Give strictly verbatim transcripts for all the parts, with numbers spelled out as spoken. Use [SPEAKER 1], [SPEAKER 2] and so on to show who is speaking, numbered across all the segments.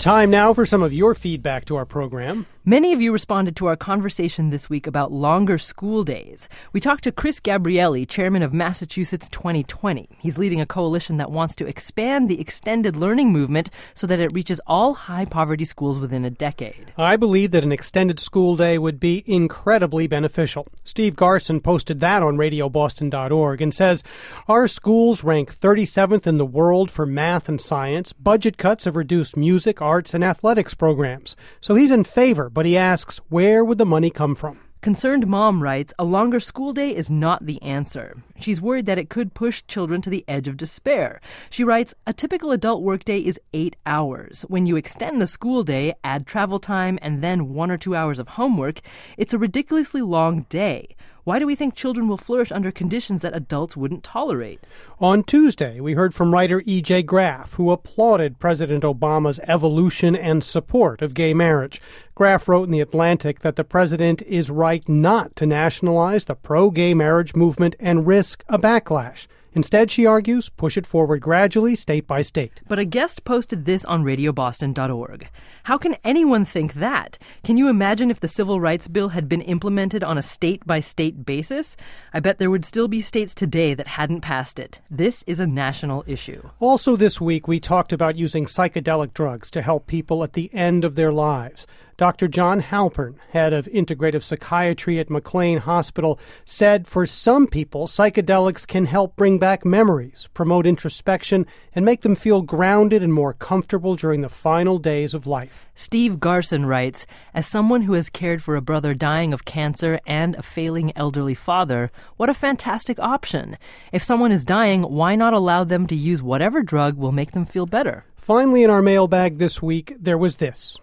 [SPEAKER 1] Time now for some of your feedback to our program.
[SPEAKER 2] Many of you responded to our conversation this week about longer school days. We talked to Chris Gabrielli, chairman of Massachusetts twenty twenty. He's leading a coalition that wants to expand the extended learning movement so that it reaches all high-poverty schools within a decade.
[SPEAKER 1] I believe that an extended school day would be incredibly beneficial. Steve Garson posted that on radio boston dot org and says, our schools rank thirty-seventh in the world for math and science. Budget cuts have reduced music, arts, and athletics programs. So he's in favor, but he asks, where would the money come from?
[SPEAKER 2] Concerned Mom writes, a longer school day is not the answer. She's worried that it could push children to the edge of despair. She writes, a typical adult workday is eight hours. When you extend the school day, add travel time, and then one or two hours of homework, it's a ridiculously long day. Why do we think children will flourish under conditions that adults wouldn't tolerate?
[SPEAKER 1] On Tuesday, we heard from writer E J Graff, who applauded President Obama's evolution and support of gay marriage. Graff wrote in The Atlantic that the president is right not to nationalize the pro-gay marriage movement and risk a backlash. Instead, she argues, push it forward gradually, state by state.
[SPEAKER 2] But a guest posted this on radio boston dot org. How can anyone think that? Can you imagine if the Civil Rights Bill had been implemented on a state-by-state basis? I bet there would still be states today that hadn't passed it. This is a national issue.
[SPEAKER 1] Also this week, we talked about using psychedelic drugs to help people at the end of their lives. Doctor John Halpern, head of integrative psychiatry at McLean Hospital, said for some people, psychedelics can help bring back memories, promote introspection, and make them feel grounded and more comfortable during the final days of life.
[SPEAKER 2] Steve Garson writes, as someone who has cared for a brother dying of cancer and a failing elderly father, what a fantastic option. If someone is dying, why not allow them to use whatever drug will make them feel better?
[SPEAKER 1] Finally, in our mailbag this week, there was this.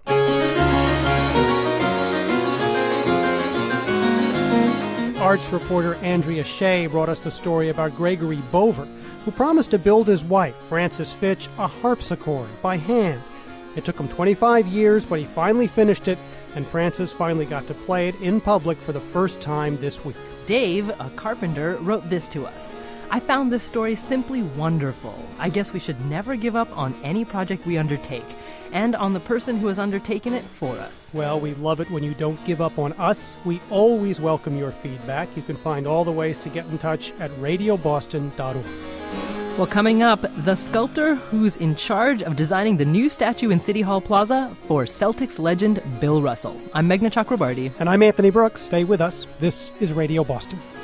[SPEAKER 1] Arts reporter Andrea Shea brought us the story about Gregory Bover, who promised to build his wife, Frances Fitch, a harpsichord by hand. It took him twenty-five years, but he finally finished it, and Frances finally got to play it in public for the first time this week.
[SPEAKER 2] Dave, a carpenter, wrote this to us. I found this story simply wonderful. I guess we should never give up on any project we undertake, and on the person who has undertaken it for us.
[SPEAKER 1] Well, we love it when you don't give up on us. We always welcome your feedback. You can find all the ways to get in touch at radio boston dot org.
[SPEAKER 2] Well, coming up, the sculptor who's in charge of designing the new statue in City Hall Plaza for Celtics legend Bill Russell. I'm Meghna Chakrabarti.
[SPEAKER 1] And I'm Anthony Brooks. Stay with us. This is Radio Boston.